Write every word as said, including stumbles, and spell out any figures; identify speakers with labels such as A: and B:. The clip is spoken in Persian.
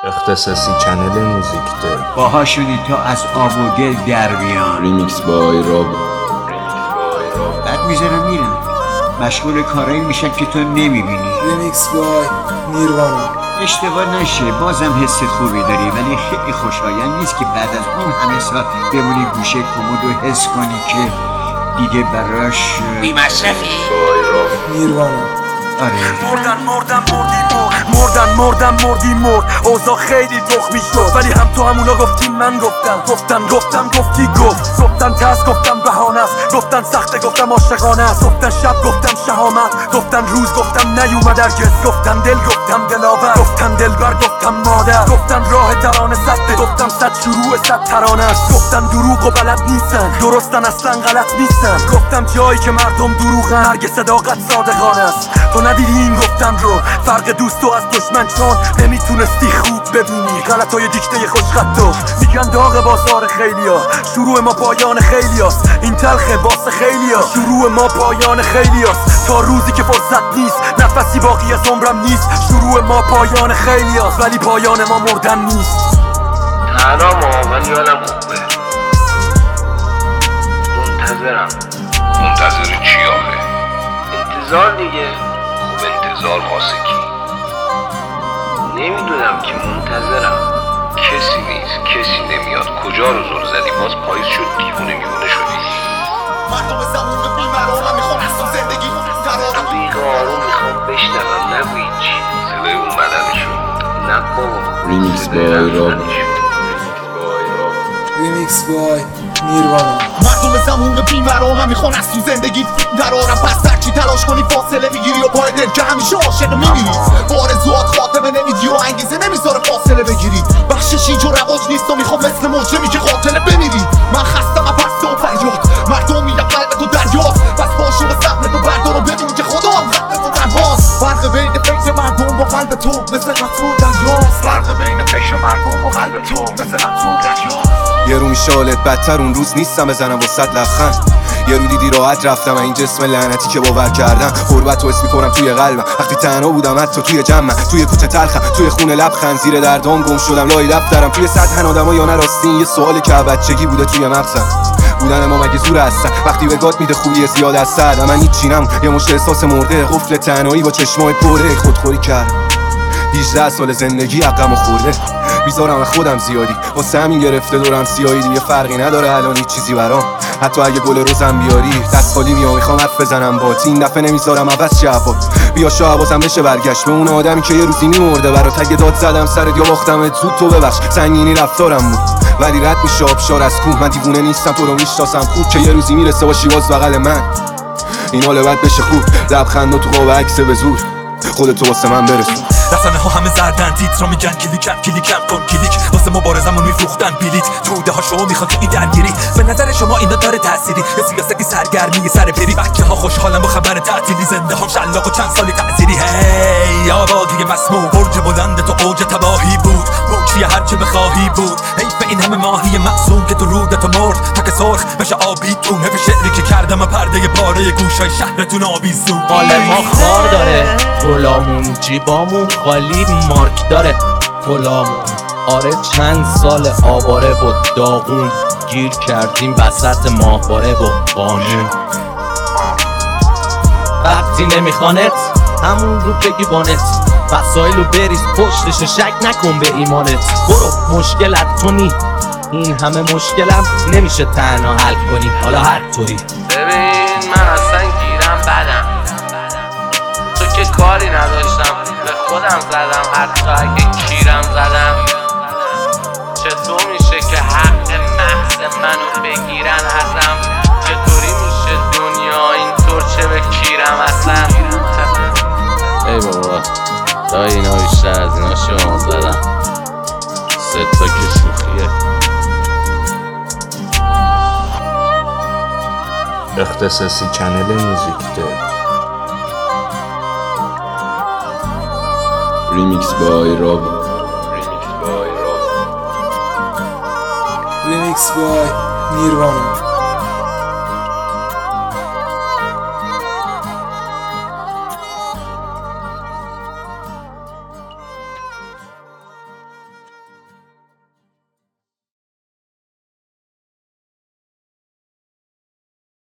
A: اختصاصی چنل موزیک ده
B: باهاشونی تا از آب و گل در بیان.
C: ریمیکس بای راب.
B: بعد میذارم میرم مشغول کارایی میشن که تو نمیبینی.
D: ریمیکس بای نیروانا.
B: اشتباه نشه بازم حس خوبی داری، ولی خیلی خوشایند نیست که بعد از اون همه سال بمونی گوشه کمد و حس کنی که دیگه براش
E: بی مصرفی.
D: نیروانا.
B: آره
F: مردن مردن مردی مرد مردن مردن مردی مرد اوضاع خیلی تخمی شد، ولی هم تو همونا گفتیم من گفتم گفتم گفتم گفتی گفت گفتن ترس گفتم بهانه است، گفتن سخته گفتم عاشقانه است، گفتن شب گفتم شهامت، گفتن روز گفتم نیومد هرگز، گفتن دل گفتم دلاور، گفتن دلبر گفتم مادر، گفتن راه ترانه سده، گفتم صد شروع صد ترانه است، گفتن دروغ و بلد نیستن درستن اصلا غلط نیستن، گفتم جایی که مردم دروغن هرگز صداقت صادقانه است. تو ندیدی این گفتم رو، فرق دوست و از دشمن چون نمیتونستی خوب ببینی غلطای دیکته خوشخطو. میگن داغ بازار خیلیا، شروع ما پایان خیلیاست، این تلخه واسه خیلیا، شروع ما پایان خیلیاست، تا روزی که فرصت نیست نفسی باقی از عمرم نیست، شروع ما پایان خیلیاست ولی پایان ما مردن نیست.
E: تنها ما ولی حالم خوبه، منتظرم.
G: منتظر چی آخه؟
E: انتظار دیگه.
G: خب انتظار واسه کی؟
E: نمیدونم که منتظرم.
G: کسی نیست، کسی نمیاد. کجا رو زل زدی؟ باز پاییز شد دیوونه میونه شدی.
H: مردم زمان بیماران میخوان از تو زندگی قرار
E: بیق آروم میخوام بشنوم، نگو هیچی.
G: صدای اون بدنی شد.
E: نه بابا،
C: ریمیکس
E: صدای
C: بای
E: رفتنی
C: راب.
E: شد.
D: ریمیکس بای نیروانا.
H: مردم زمان بیماران میخوان از تو زندگی قرارم، پس هرچی تلاش کنی فاصله میگیری و پای دل که همیشه عاشق میمیری، آرزوات خاتمه نمیدی و انگیزه نمیذاره فاصله بگیری، بخششی و رواج نیست و میخوام مثل مجرمی که قاتله بمیری. من خستم از پسته و فریاد، مردم میگن قلب تو دریاست، پس باشو به سهم تو بردار و ببین که خدا هم قلب تو تنهاست. فرق بین فکر مردم و قلب تو مثل قطر و دریاست، فرق بین فکر مردم و قلب تو مثل قطر و دریاست.
I: یه رو میشالت بدتر اون روز نیستم بزنم وسط لبخند، یه رو دیدی راحت رفتم این جسم لعنتی که باور کردم، غربت رو حس میکنم توی قلبم وقتی تنها بودم حتی توی جمعم، توی کوچه تلخم توی خونه لبخند، زیر دردام گم شدم لای دفترم، توی سطح آدما یا نراستین یه سوالی که بچگی بوده توی مغزم، بودن ما مگه زور هستن وقتی به گات میده خوبی زیاد از سر، من هیچ چینم یه مشت احساس مرده، قفل تنهایی با چشمای پره، خودخوری کردم هجده سال زندگی عقم و خورده، بیزارم از خودم زیادی واسه همین گرفته دورم سیاهی، دیگه فرقی نداره الان هیچ چیزی برام، حتی اگه گل روزم بیاری دست خالی میام میخوام حرف بزنم بات، این دفعه نمیذارم عوض شعبات، بیا شاید بازم بشه برگشت به اون آدمی که یه روزی میمرده برات، اگه داد زدم سرت یا باختمت زود تو ببخش، سنگینی رفتارم بود ولی رد میشه آبشار از کوه، من دیوونه نیستم تو رو میشناسم خوب که یه روزی میرسه باشی باز بغل من، این حال بد بشه خوب، لبخند و تو قاب عکس به زور خودتو واسه من برسون.
F: رسانه ها همه زردن تیترا میگن کلیکم کلیکم کن کلیک، واسه مبارزمون میفروختن بلیت، توده ها شما میخواد این درگیری، به نظر شما اینا داره تأثیری، یه سیاستی سرگرمی سر پری، بچه ها خوشحالن با خبر تعطیلی، زنده هم شلاق و چند سالی تأثیری، هی آبادی مسموم برج بلند تو اوج تباهی بود، بوکشی هرچه بخواهی بود، حیف این همه ماهی معصوم که تو رودت مرد، تک سرخ بشه آبی تو، نف شعری که کردم پرده پاره گوشای شهرتون آویزون،
J: مال ما خار داره غلامون، جیبامون خالی مارک داره غلامون، آره چند سال آواره و داغون، گیر کردیم وسط ماهواره و قانون، وقتی نمیخوانت همون رو بگی بانت، وسایل رو بریز پشتش شک نکن به ایمانت، برو مشکلت کنی این همه مشکلم نمیشه تنها حل کنی، حالا هر طوری.
E: ببین من اصلا گیرم بدم، تو که کاری نداشتم به خودم زدم، حتی اگه کیرم زدم، چطور میشه که حق محض منو بگیرن ازم، چطوری میشه دنیا اینطور چه به کیرم اصلا.
J: ای بابا دایی اینا بیشتر از اینا شما زدن، سه تا که شوخیه.
A: اختصاصی چنل موزیک ده
C: ریمیکس بای راب.
D: ریمیکس بای نیروانا.